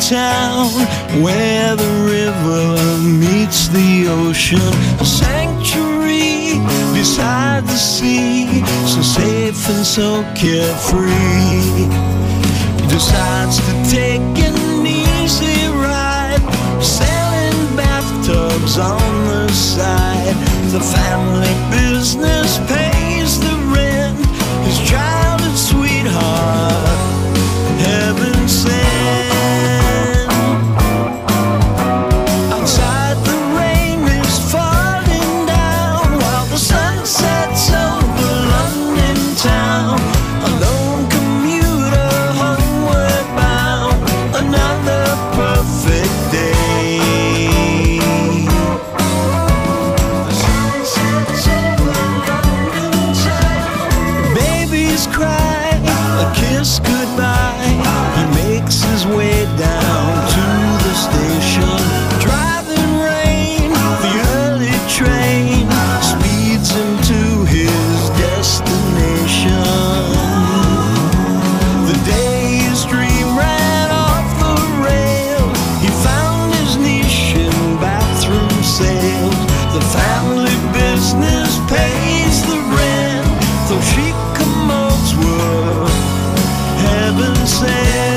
town where the river meets the ocean. A sanctuary beside the sea, so safe and so carefree. He decides to take an easy ride, selling bathtubs on the side. The family business pays the rent, his childhood sweetheart, heaven sent. Outside the rain is falling down, while the sun sets over London town. A lone commuter homeward bound, another perfect day. The sun sets over London town. Babies cry, a kiss goodbye. He makes his way down to the station. Driving rain, the early train speeds him to his destination. The day his dream ran off the rail, he found his niche in bathroom sales. The family business pays the rent, though chic commodes were heaven sent.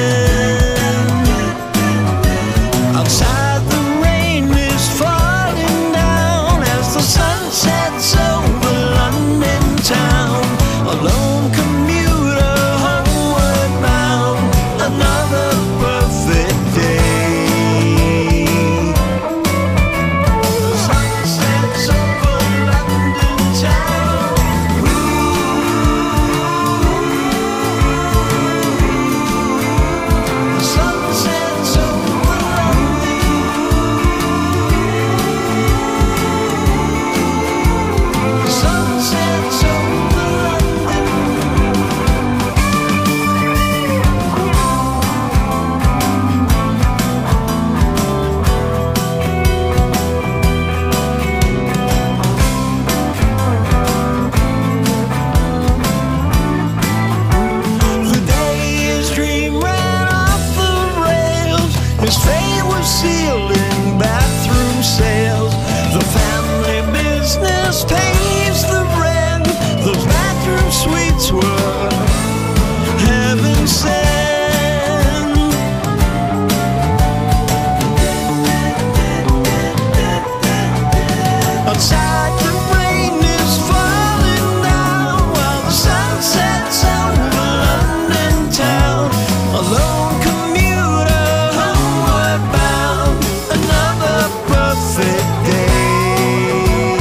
Outside the rain is falling down as the sun sets over London town. A lone commuter homeward bound, another perfect day. The sun sets over London town. The sun sets over London. The sun sets over The day his dream ran off the rails, his fate was sealed in bathroom sales. The family business pays the rent, those bathroom suites were heaven sent. Outside the rain is falling down, while the sun sets over London town. A lone commuter homeward bound, another perfect day.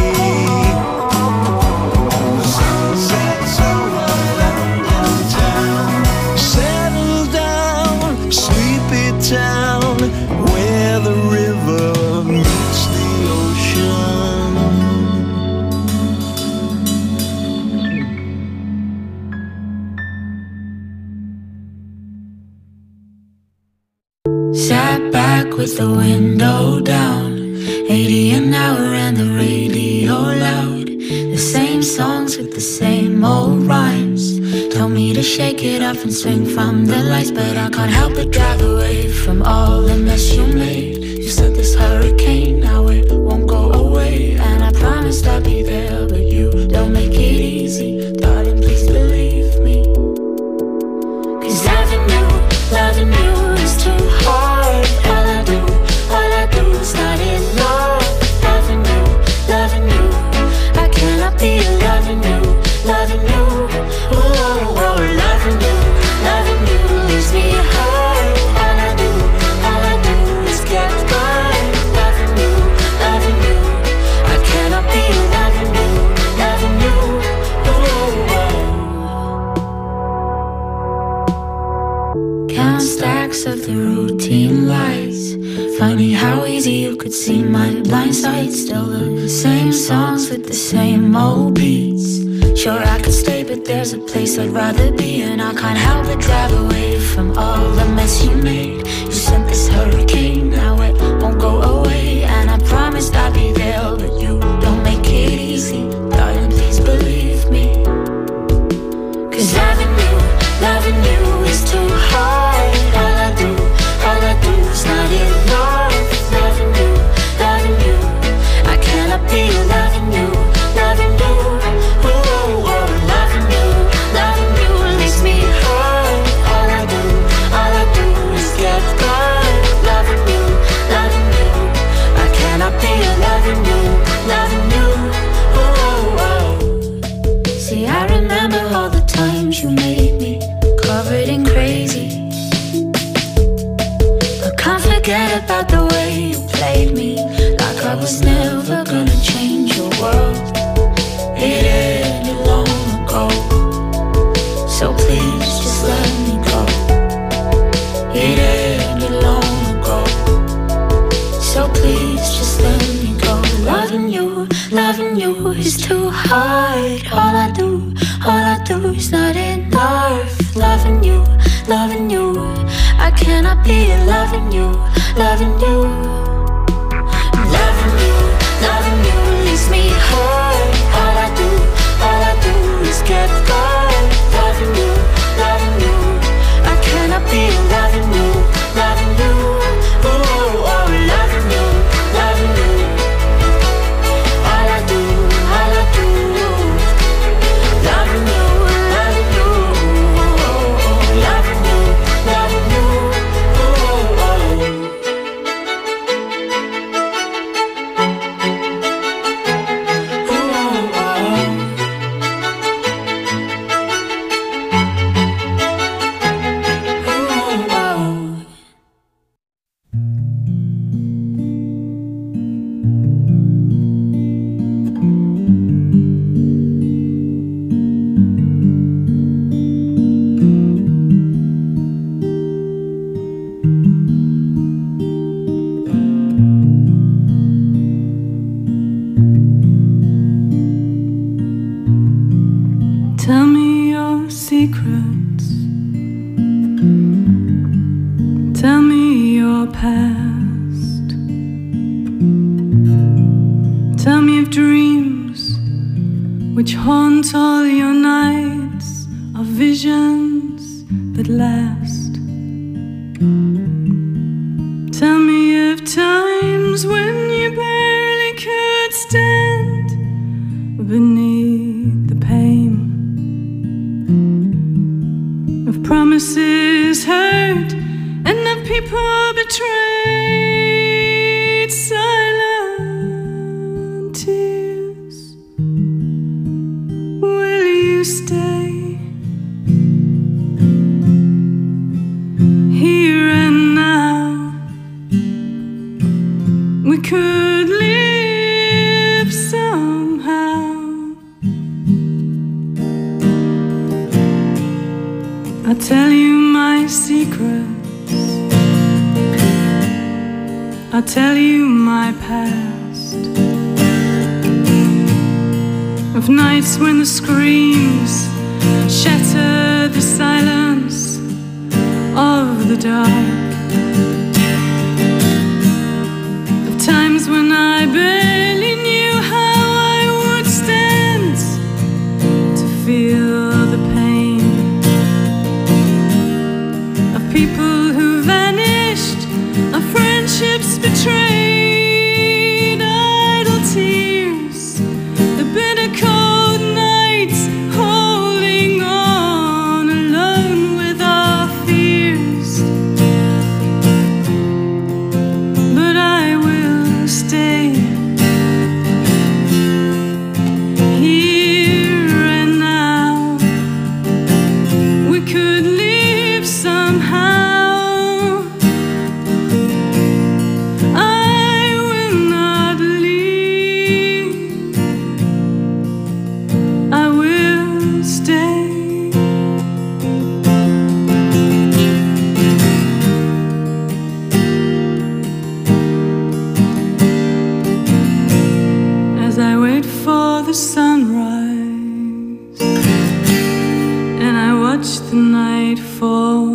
The sun sets over London town. Settle down, sleepy town, where the river meets the ocean. Sat back with the window down, 80 an hour and the radio loud. The same songs with the same old rhymes. Tell me to shake it off and swing from the lights, but I can't help but drive away from all the mess you made. You said this hurricane, now it won't go away, and I promised I'd be there, but you don't make it easy. Darling, please believe me, 'cause loving you is too hard. All I do is not enough. Loving you, I cannot be loving you. Oh, loving you leaves me hurt. All I do is get by. Loving you, I cannot be loving you. Oh. Count stacks of the routine lights. Funny how easy you could see my blind side. Still the same songs with the same old beats. Sure I could stay, but there's a place I'd rather be, and I can't help but drive away from all the mess you made. You sent this hurricane, now it won't go away, and I promised I'd be there, but you don't make it easy. Darling, please believe me, 'cause loving you is too hard. All I do played me like I was never gonna change your world. It ended long ago, so please just let me go. It ended long ago, so please just let me go. Loving you is too hard. All I do is not enough. Loving you, I cannot be loving you. Loving you leaves me hurt. All I do is get hurt. Loving you, I cannot be loving you. Oh, loving you. All I do, loving you. Oh, loving you. Tell me your secrets. Tell me your past. Tell me of dreams which haunt all your nights, of visions that last. Tell me of times when you barely could stand beneath the pain of promises heard and of people betrayed. Silent tears, will you stay here and now? We could live somehow. I'll tell you my secrets. I'll tell you my past, of nights when the screams shatter the silence of the dark, of times when I barely knew how I would stand to feel the pain of people who vanished, of friendships betrayed, idle tears, the bitter cold nights, holding on alone with our fears. But I will stay here and now. We could live somehow. Sunrise, and I watch the night fall.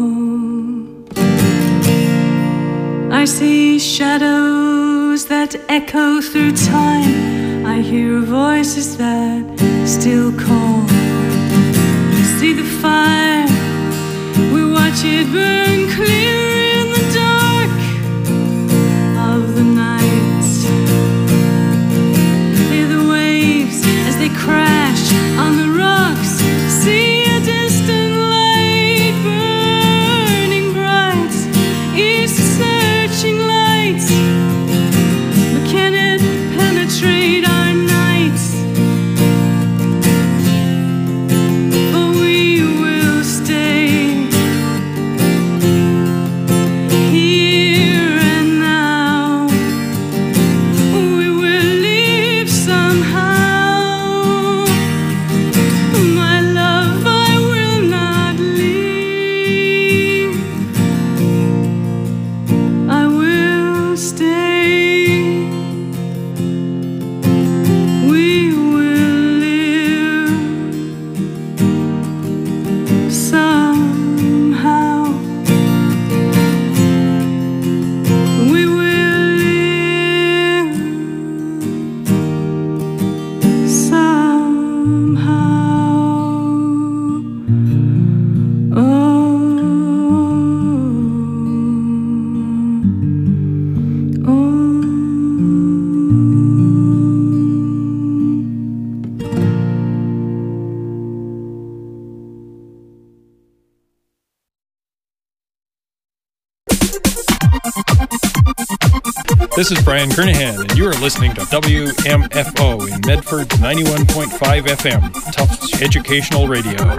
I see shadows that echo through time. I hear voices that still call. See the fire, we watch it burn clear in the dark of the night. Crash on the rocks, see a distant light burning bright. It's a searching light, but can it penetrate our nights? For we will stay here and now. This is Brian Kernahan, and you are listening to WMFO in Medford's 91.5 FM, Tufts Educational Radio.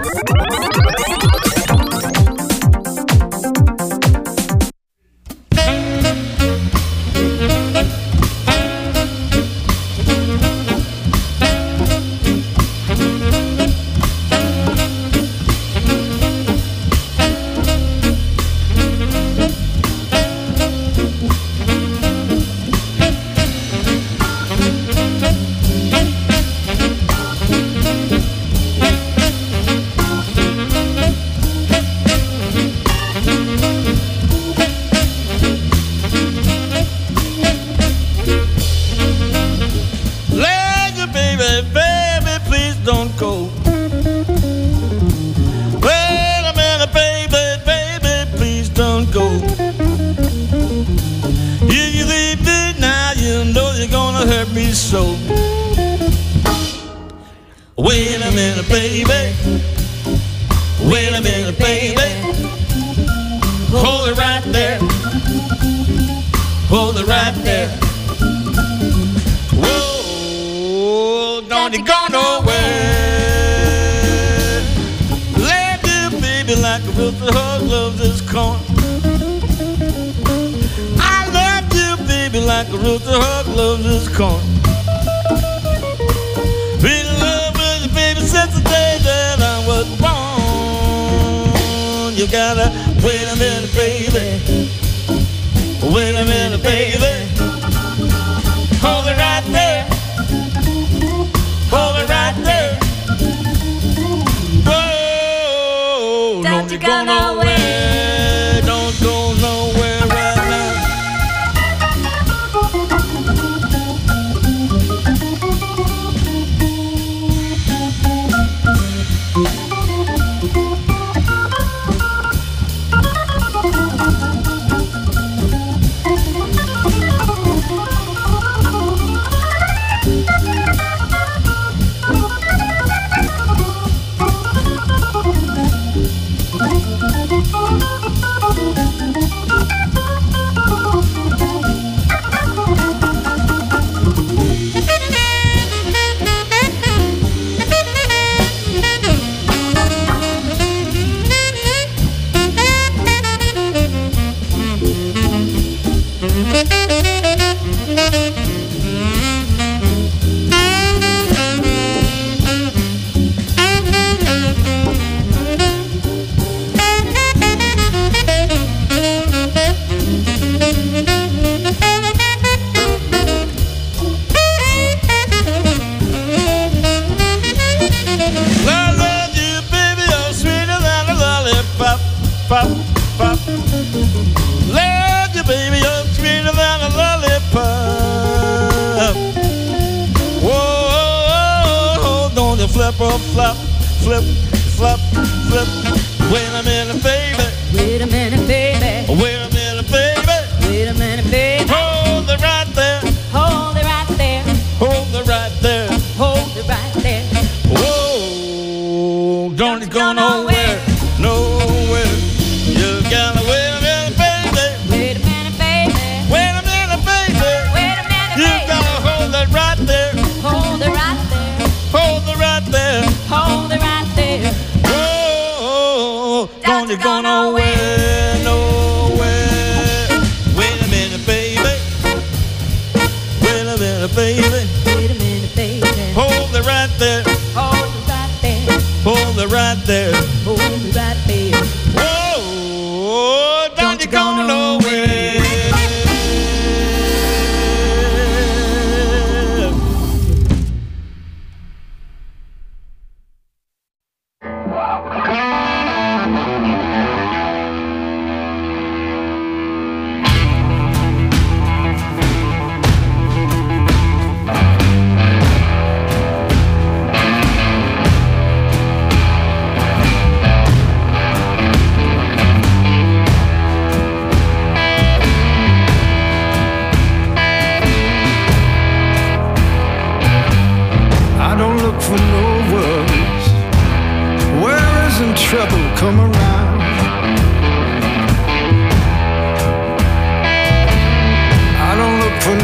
Come around. I don't look for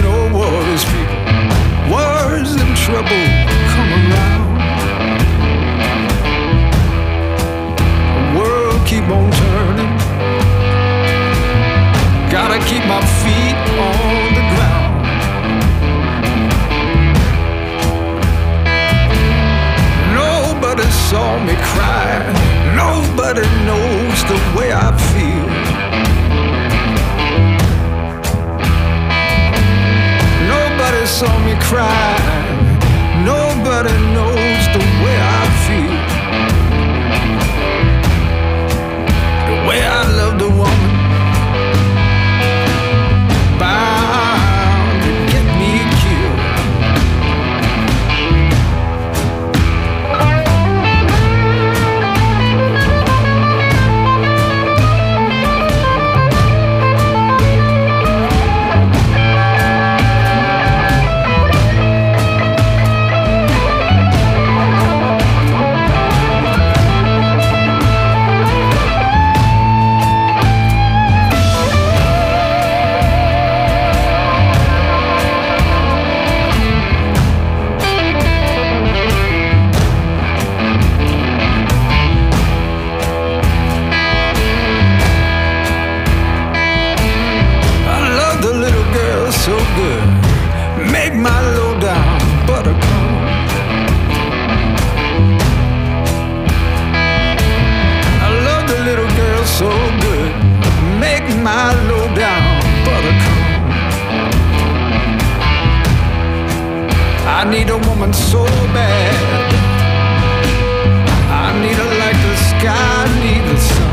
cry. Nobody knows the way I feel, the way I love the woman bound to get me killed. So good, make my low down buttercream. I love the little girl so good, make my low down buttercream. I need a woman so bad, I need her like the sky need the sun.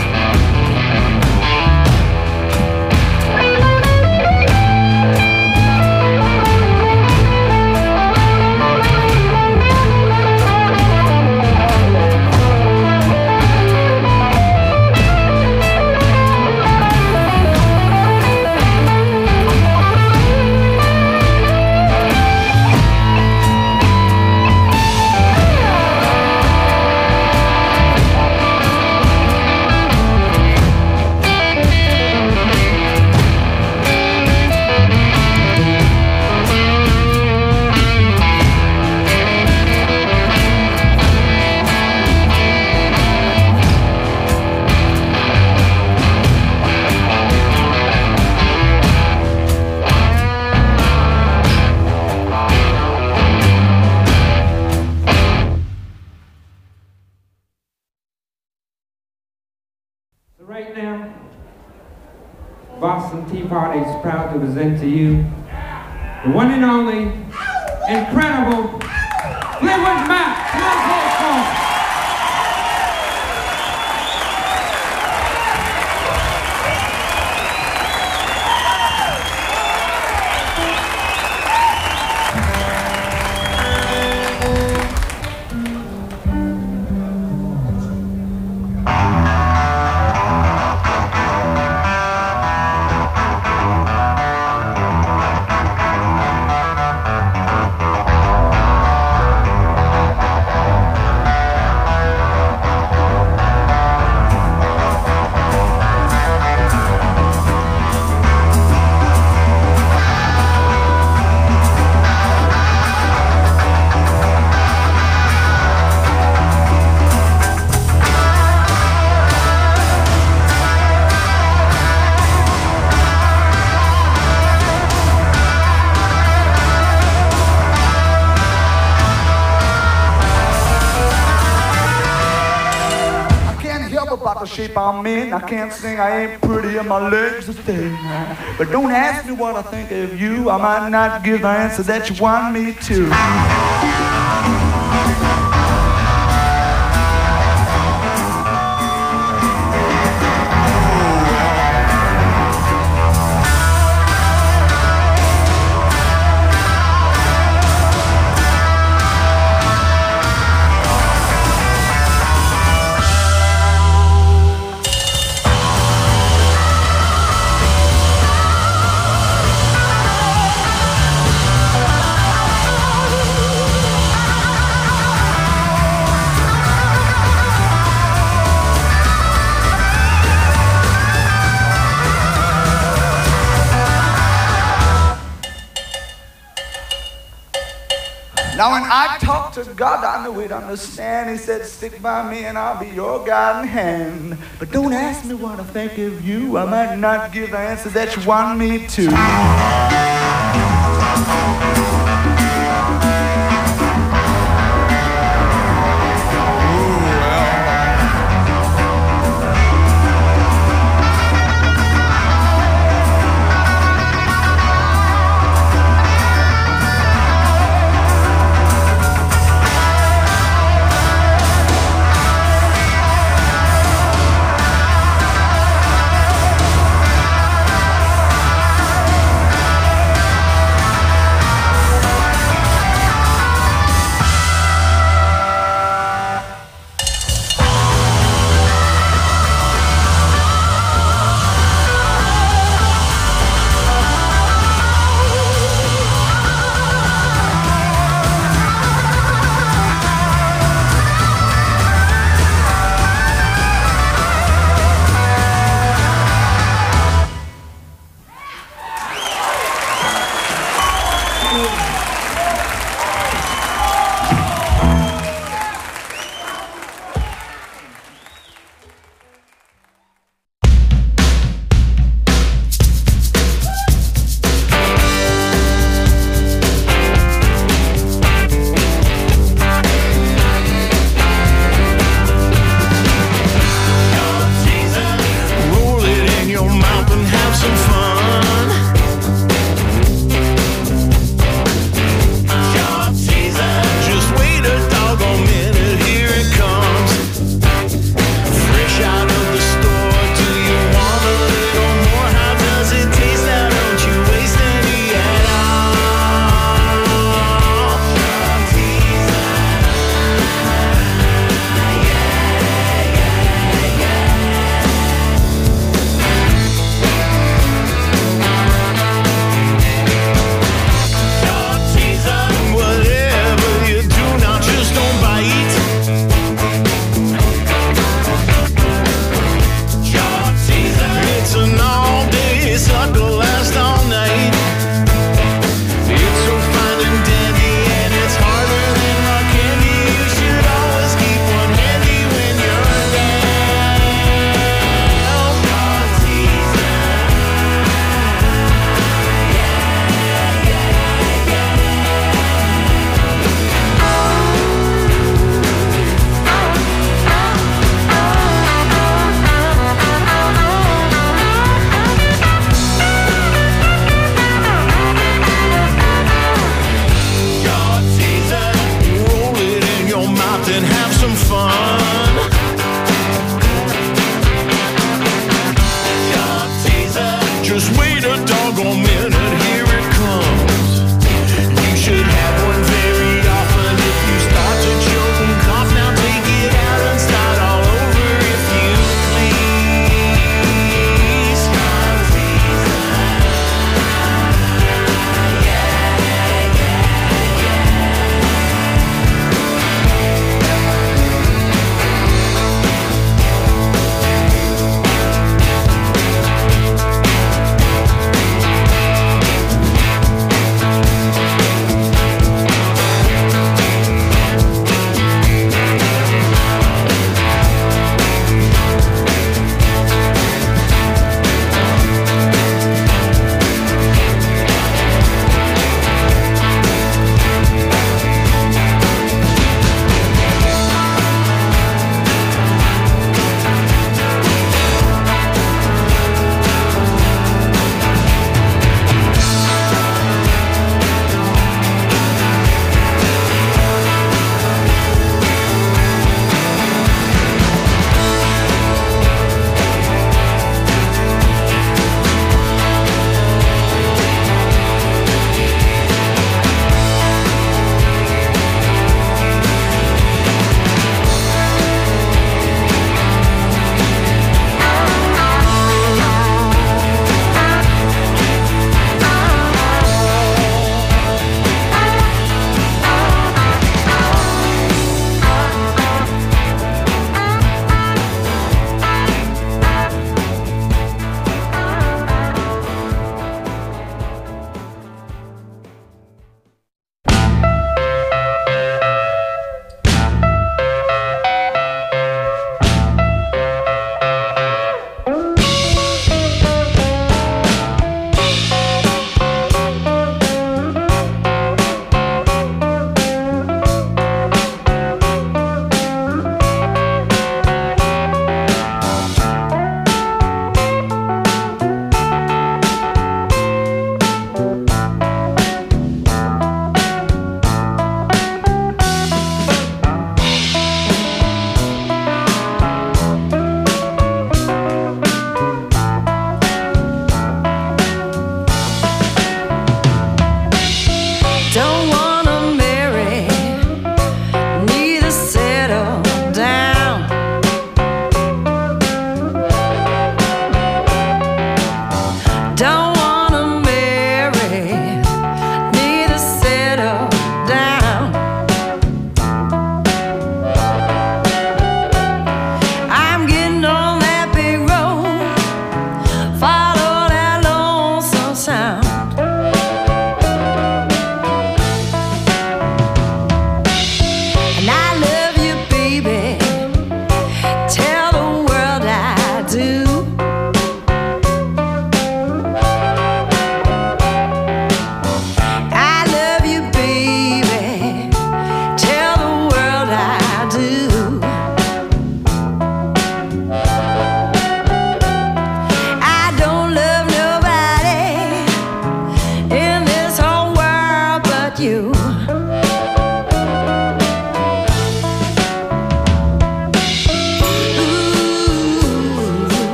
Boston Tea Party is proud to present to you the one and only, incredible Fleetwood Mac. Come on, play it for us. About the shape I'm in, I can't sing, I ain't pretty, and my legs are thin. But don't ask me what I think of you, I might not give the answer that you want me to. Now when I talk to God, I know He'd understand. He said, stick by me and I'll be your guiding hand. But don't ask me what I think of you. I might not give the answer that you want me to. and have some fun. Just wait a doggone minute, here it comes. You should have one very often if you start to choke and cough. Now take it out and start all over if you please.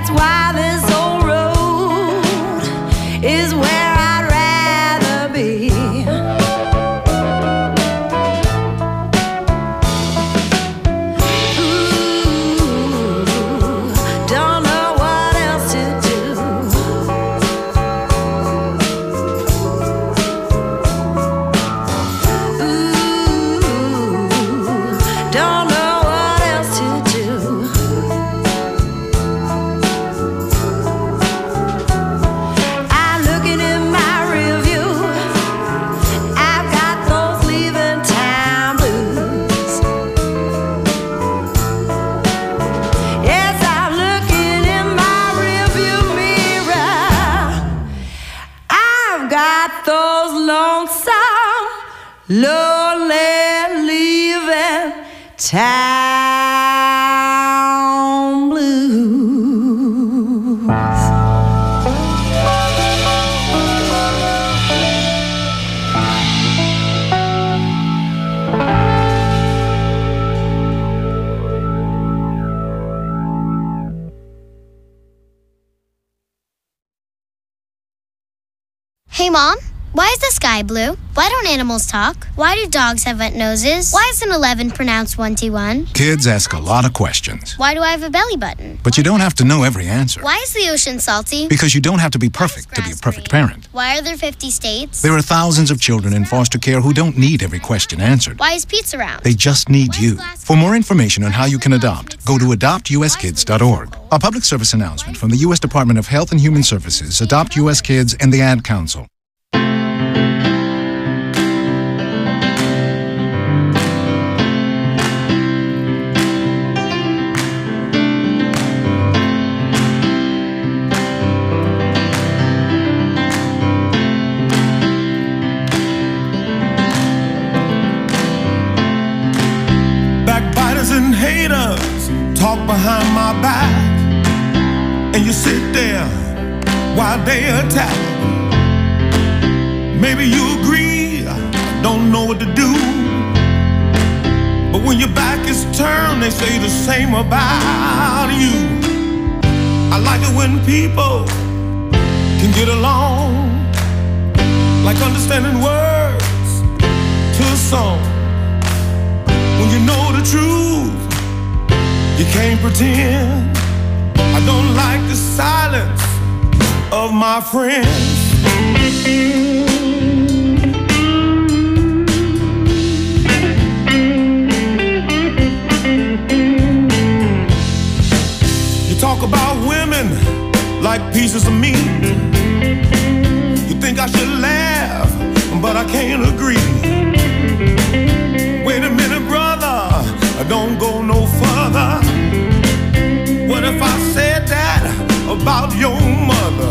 That's why this old road is where I'd rather be. Ooh, don't know what else to do. Don't know what else to do. I'm looking in my rearview. I've got those leaving town blues. Yes, I'm looking in my rearview mirror. I've got those lonesome, lonely leaving town blues. Hey, Mom, why is the sky blue? Why don't animals talk? Why do dogs have wet noses? Why is an 11 pronounced 1T1? Kids ask a lot of questions, Why do I have a belly button? but you don't have to know every answer. Why is the ocean salty? Because you don't have to be perfect to be a perfect parent. Why are there 50 states? There are thousands of children in foster care who don't need every question answered. Why is pizza round? They just need you. For more information on how you can adopt, go to adoptuskids.org. A public service announcement from the U.S. Department of Health and Human Services, Adopt U.S. Kids, and the Ad Council. Backbiters and haters talk behind my back, and you sit there while they attack. Maybe you agree, I don't know what to do, but when your back is turned, they say the same about you. I like it when people can get along, like understanding words to a song. When you know the truth, you can't pretend. I don't like the silence of my friends. You talk about women like pieces of meat. You think I should laugh, but I can't agree. Wait a minute, brother, don't go no further. What if I said that about your mother?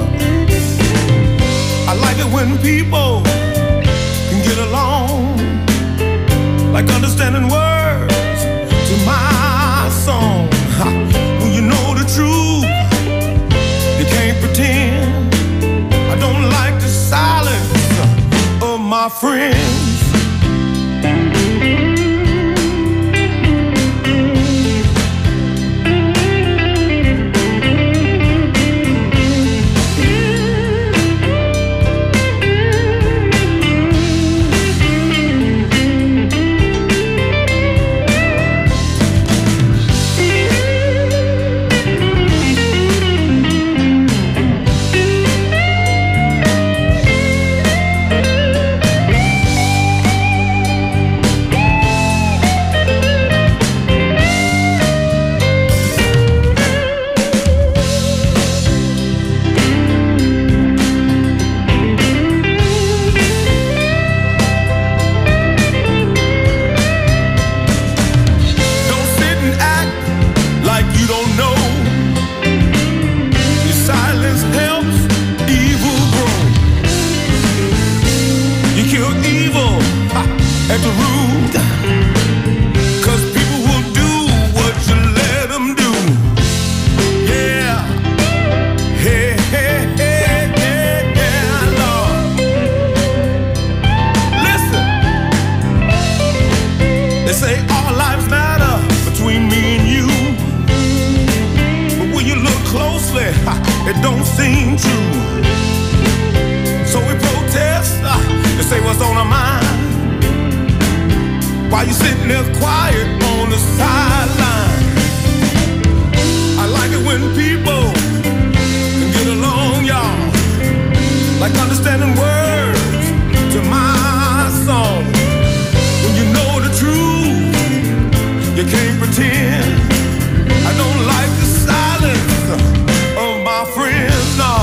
I like it when people can get along, like understanding words to my song. When you know the truth, you can't pretend. I don't like the silence of my friends. Closely lonely, it don't seem true. So we protest and say what's on our mind, while you sitting there quiet on the sideline. I like it when people can get along, y'all, like understanding words to my song. When you know the truth, you can't pretend. I don't like the silence of my friends, no.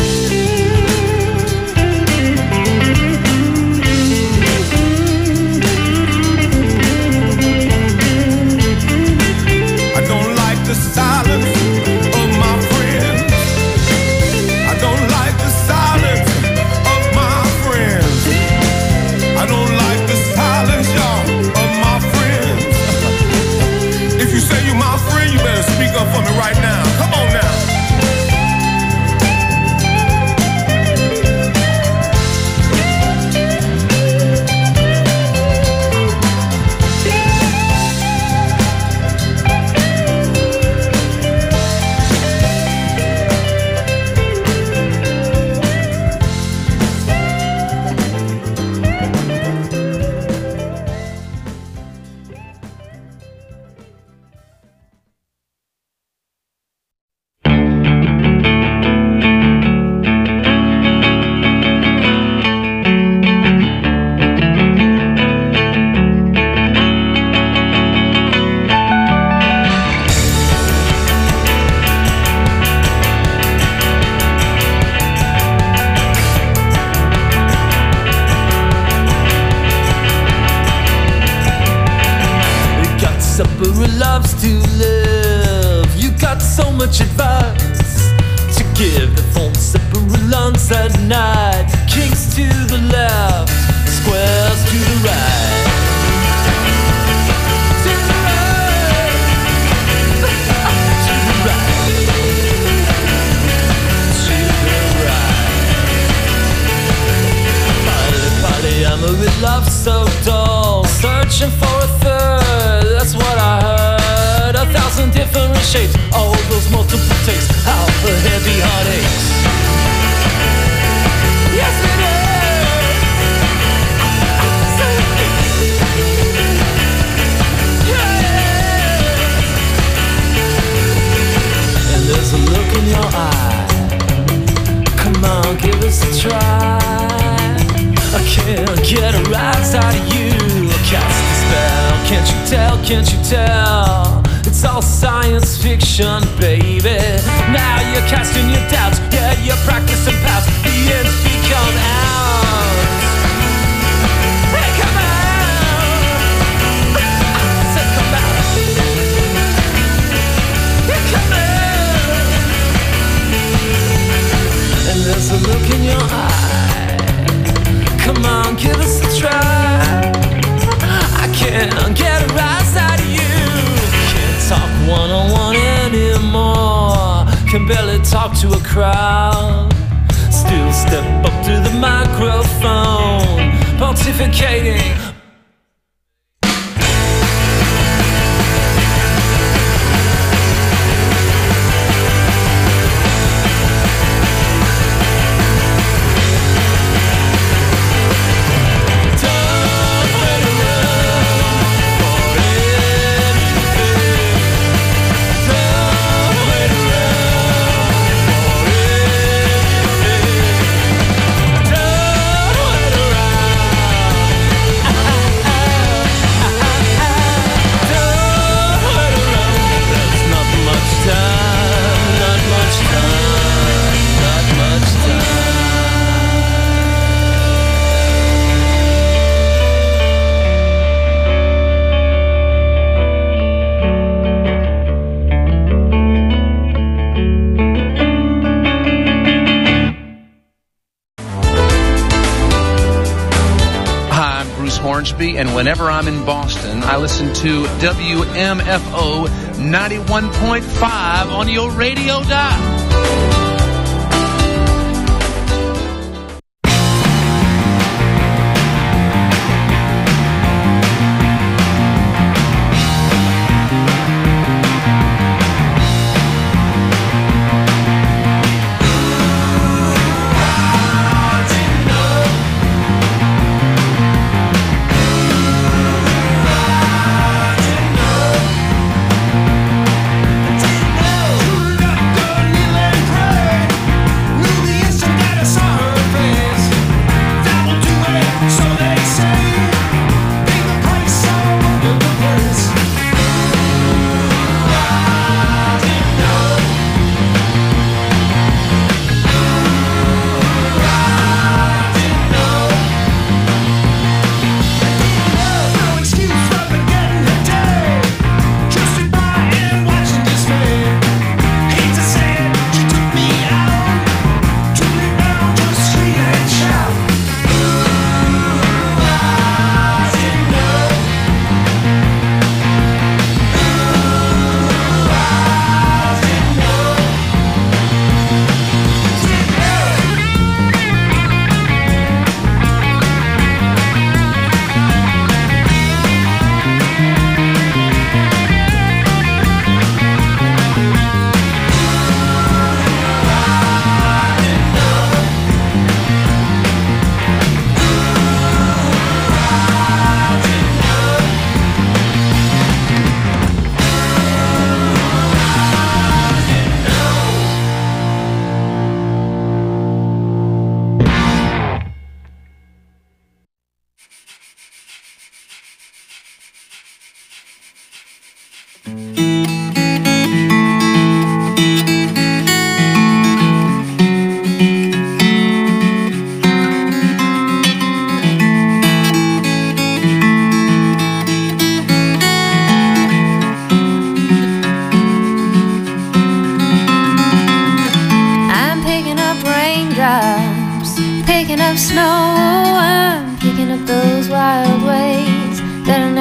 I don't like the silence of my friends. I don't like the silence of my friends. I don't like the silence, y'all, of my friends. If you say you're my friend, you better speak up for me right now. Come on now. Advice to give the phone separate lunch at night. Kings to the left, squares to the right. To the right. To the right. To the right. Polyamory love so dull, searching for a third. That's what I heard. 1,000 different shapes, all those multiple takes, how the heavy heart aches. Yes it is. Yeah. And there's a look in your eye. Come on, give us a try. I can't get a rise out of you. Cast a spell, can't you tell, can't you tell? It's all science fiction, baby. Now you're casting your doubts. Yeah, you're practicing past. The ends become out. Hey, come out. Say, come out. Hey, come out. And there's a look in your eye. Come on, give us a try. I can't get a rise out of you. Talk one-on-one anymore. Can barely talk to a crowd. Still step up to the microphone, pontificating. And whenever I'm in Boston, I listen to WMFO 91.5 on your radio dial.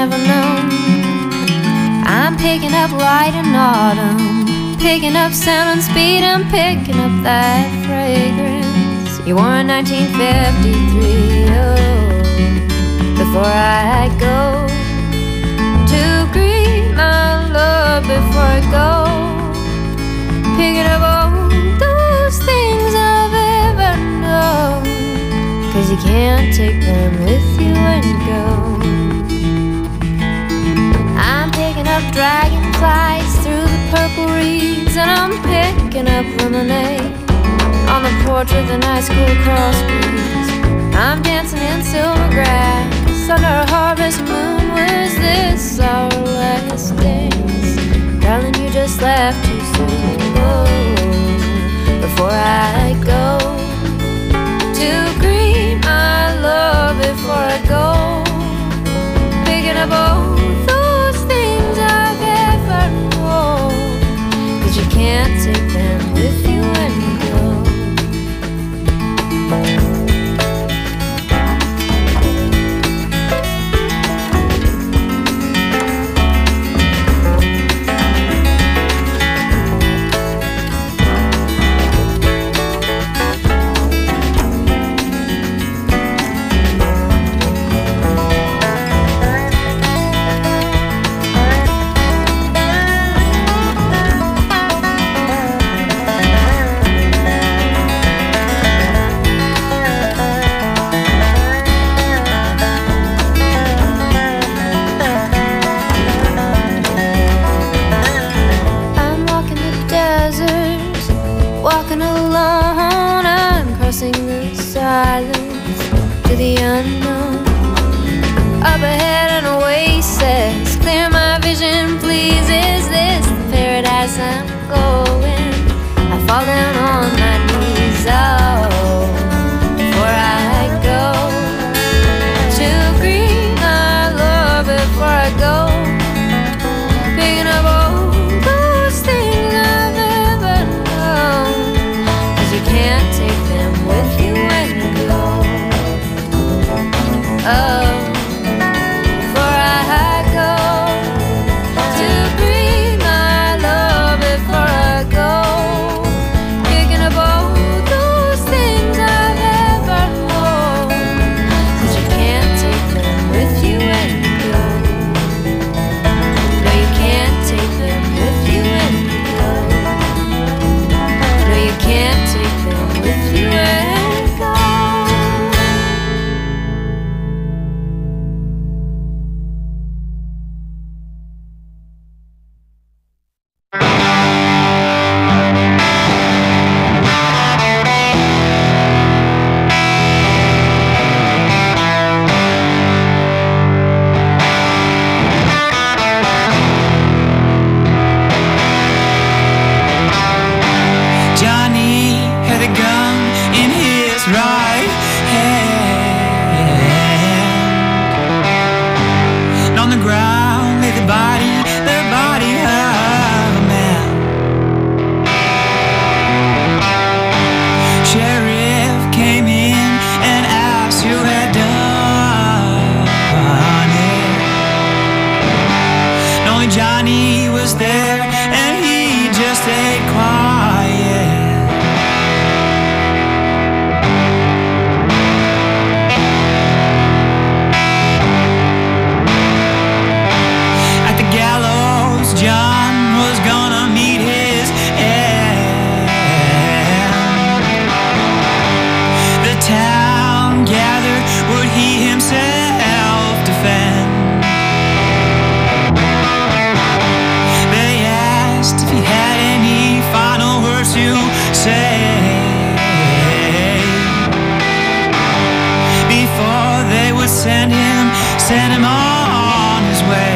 never known. I'm picking up light in autumn, picking up sound and speed, I'm picking up that fragrance. You wore in 1953, oh, before I go to greet my love, before I go, picking up all those things I've ever known, 'cause you can't take them with you when you go. I'm picking up dragonflies through the purple reeds, and I'm picking up lemonade on the porch with an ice cool cross breeze. I'm dancing in silver grass under a harvest moon. Was this our last dance? Darling, you just left too soon. Oh, before I go to greet my love, before I go, picking up all those things I've ever known, 'cause you can't take them with you when you go. To the unknown, up ahead an oasis, clear my vision please. Is this the paradise I'm going? I fall down on my knees, oh, before I go to greet my love, before I go, picking up all those things I've ever known, 'cause you can't take them with you when you go. Oh, before I go to greet my love, before I go, picking up all those things I've ever known, 'cause you can't take them with you when you go. No, you can't take them with you when you go. No, you can't take them with you when you go. Send him on his way.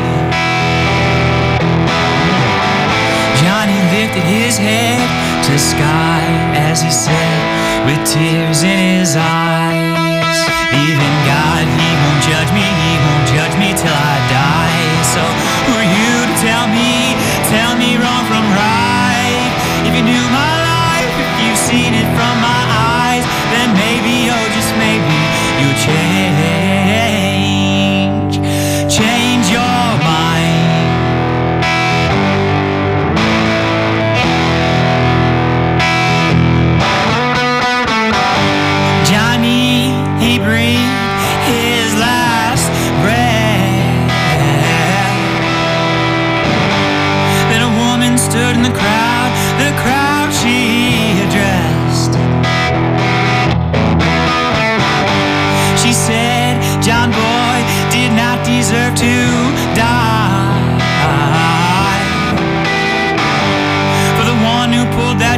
Johnny lifted his head to the sky as he said, with tears in his eyes, even God, he won't judge me till I die. So who are you to tell me wrong from right? If you knew my life, if you've seen it from my eyes, then maybe, oh just maybe, you'll change.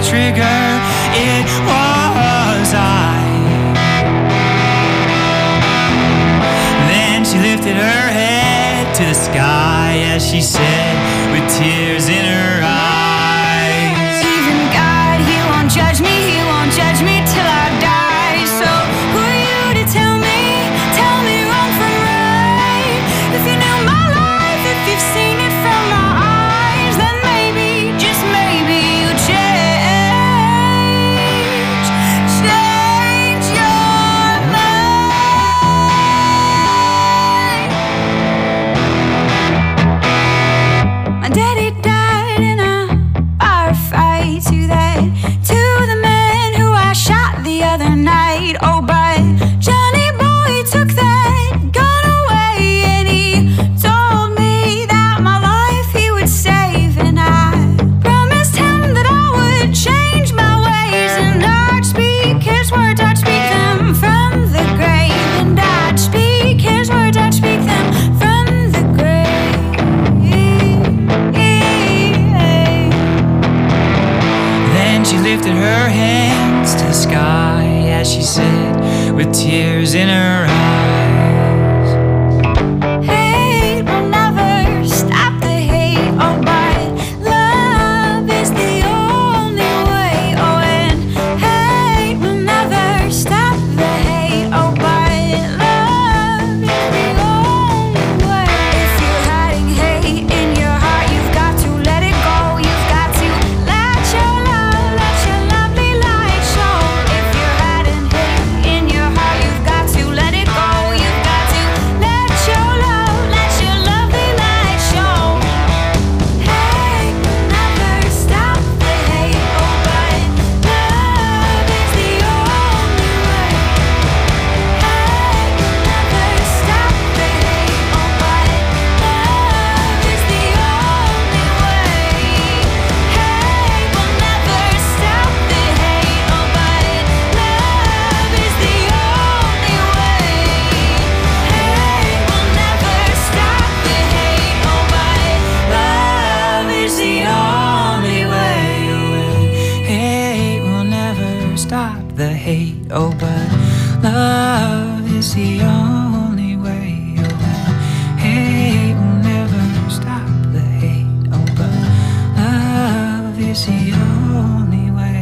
trigger, it was I. Then she lifted her head to the sky as she said, with tears in her eyes, even God, He won't judge me, He won't judge me till I die. So who are you to tell me wrong from right? If you knew my life, if you've seen it from my eyes, then maybe, just maybe, you change your mind. My daddy died in a firefight. To the man who I shot the other night. Oh, but Johnny boy took that gun away, and he told me that my life he would save, and I promised him that I would change my ways, and I'd speak his words, I'd speak them from the grave, and I'd speak his words, I'd speak them from the grave. Then she lifted her hands to the sky as she said, with tears in her eyes, Hate will never stop the hate, oh, but love is the only way. Oh, and hate will never stop the hate, oh, but love is the only way. If you're hiding hate in your heart, you've got to let it go. You've got to let your lovely light show. If you're hiding hate in your heart, you've got to let it go. You've got to let your lovely light show. Hate will never stop the hate, oh, but love is the only way. Hate will never stop the hate, oh, but love is the only way. Hate will never stop the hate, oh, but love is the only way. Hate will never stop the hate, oh, but love is the only way. hate will never stop the hate, oh, but love is the only way. Hate will never stop the hate, oh, but love is the only way.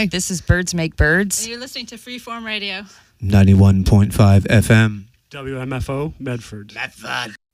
Hi, this is Birds Make Birds. And you're listening to Freeform Radio. 91.5 FM. WMFO, Medford. Medford.